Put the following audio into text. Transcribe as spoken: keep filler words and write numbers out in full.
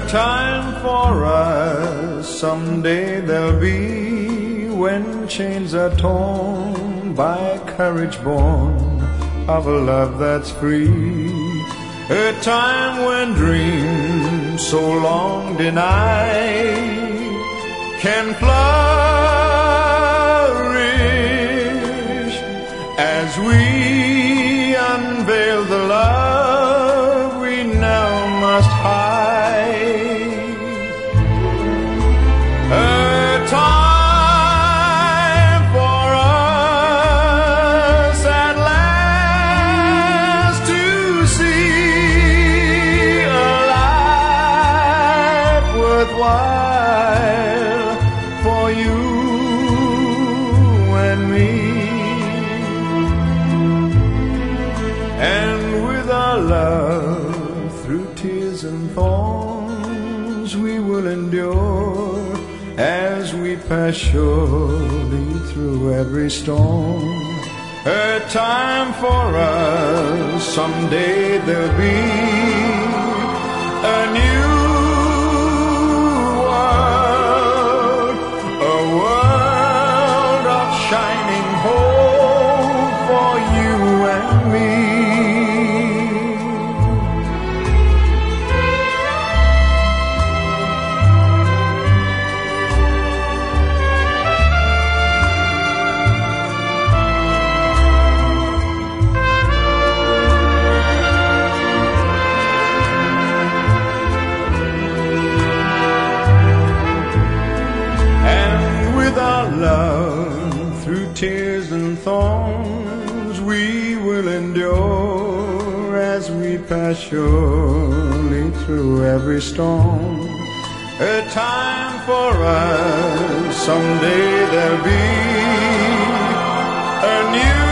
time for us someday there'll be, when chains are torn by courage born of a love that's free. A time when dreams so long denied can flourish as we unveil the love we now must hide. A time for us at last to see a life worthwhile for you and me. And with our love through tears and thorns we will endure, as we pass surely through every storm. A time for us someday there'll be a new world, a world of shining hope for you and me. Love through tears and thorns we will endure, as we pass surely through every storm. A time for us someday there'll be a new